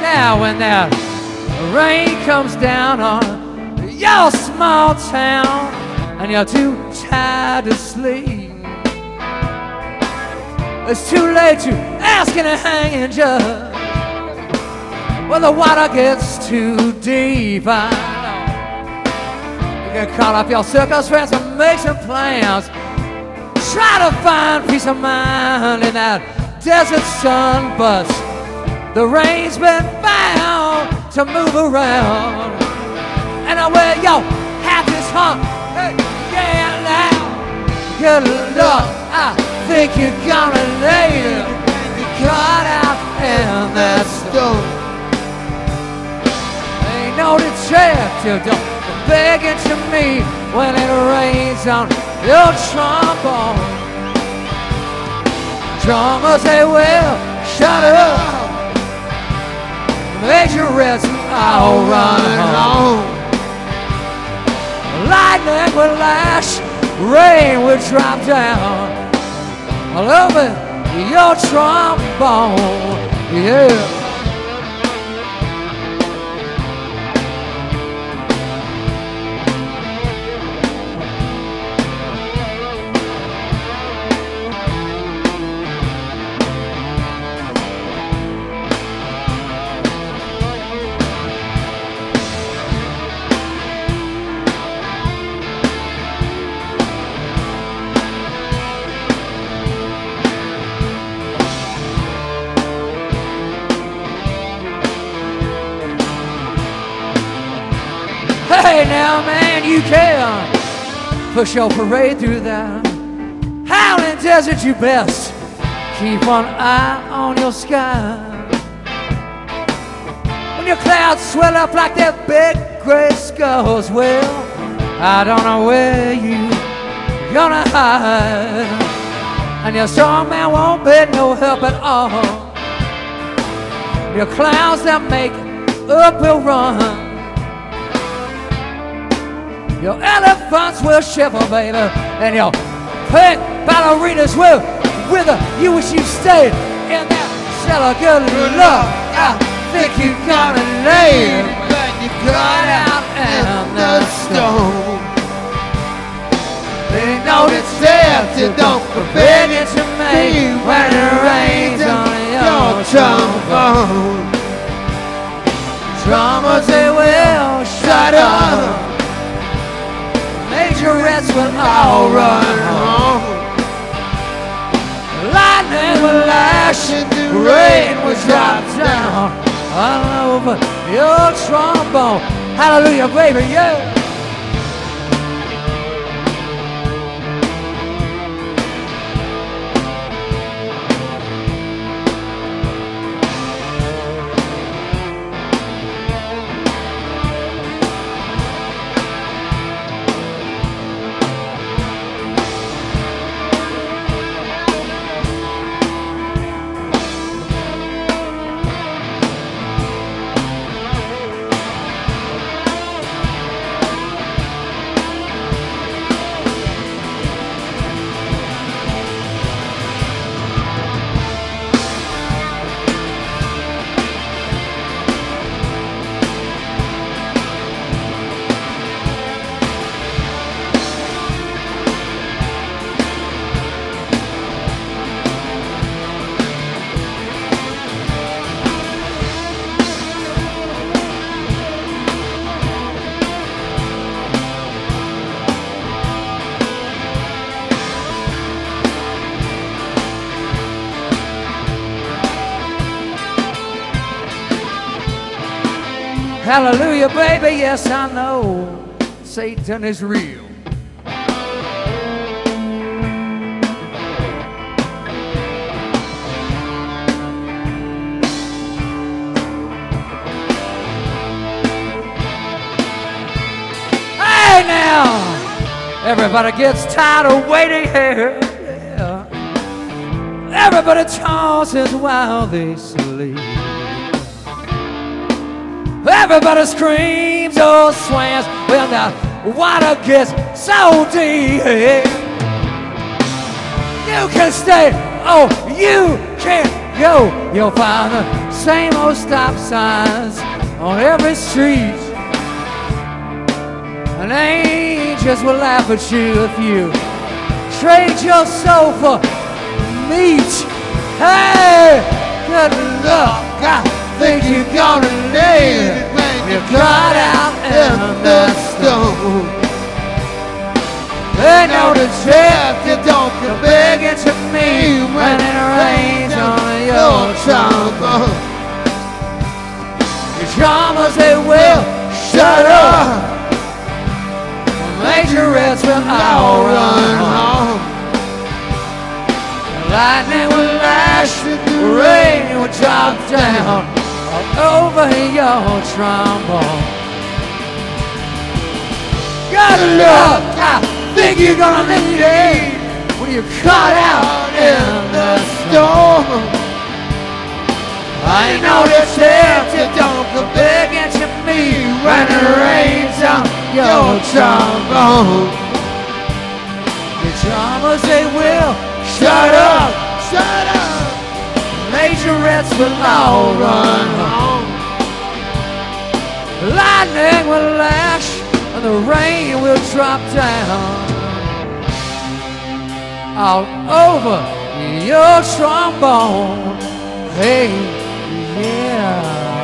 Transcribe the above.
Now when that rain comes down on your small town and you're too tired to sleep, it's too late to ask in a hanging judge. Well, the water gets too deep. I know you can call up your circus friends and make some plans. Try to find peace of mind in that desert sun, but the rain's been found to move around. And where your hat is hung, hey, yeah, now, good luck, I think you're gonna lay it. You caught out in that storm. Ain't no detective, don't beg it to me when it rains on your trombone. Drummers, they will shut up. Majorettes, I'll run home. Lightning will lash, rain will drop down all over your trombone, yeah. Hey now, man, you can push your parade through that howling desert. You best keep one eye on your sky. When your clouds swell up like their big gray skulls, well, I don't know where you gonna hide. And your strong man won't be no help at all. Your clouds that make up will run. Your elephants will shiver, baby, and your pink ballerinas will wither. You wish you stayed in that cellar. Good luck, I think you're gonna lay, but you got out in the storm. Ain't no detective, don't forbid it to me when it rains on your trombone. Drummers, they will shut up. Majorettes will all run home. Lightning will lash and the rain will drop down all over your trombone. Hallelujah, baby, yeah. Hallelujah, baby, yes, I know Satan is real. Hey now, everybody gets tired of waiting here. Yeah. Everybody tosses while they sleep. Everybody screams or swings when the water gets so deep. You can stay, oh, you can go, you'll find the same old stop signs on every street. And angels will laugh at you if you trade your soul for meat. Hey, good luck, I think you're gonna need it when you're cut out in the stone. Ain't no detective, don't come begging to me when it rains on your trombone. Your drummers, they will shut up. Majorettes will all run home. The lightning will lash, the rain will drop down all over your trombone. Good luck, I think you're gonna need it when you're caught out in the storm. I ain't no detective, don't come begging to me when it rains on your trombone. The drummers, they will shut up, shut up. Majorettes will all run home. Lightning will lash and the rain will drop down all over your trombone. Hey, yeah.